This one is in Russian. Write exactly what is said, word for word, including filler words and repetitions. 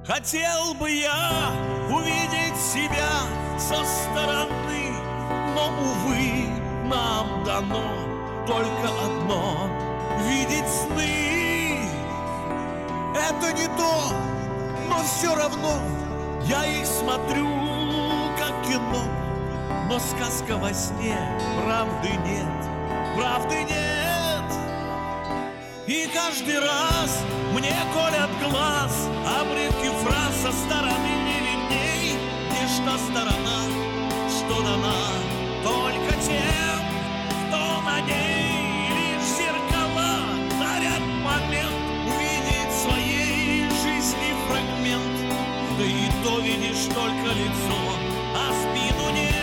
Хотел бы я увидеть себя со стороны, но, увы, нам дано только одно — видеть сны. Это не то, но все равно я их смотрю, как кино. Но сказка во сне, правды нет, правды нет. И каждый раз мне колят глаз обрывки фраз со стороны не видней. Лишь та сторона, что дана только тем, кто на ней. Лишь зеркала дарят момент увидеть в своей жизни фрагмент. Да и то видишь только лицо, а спину нет.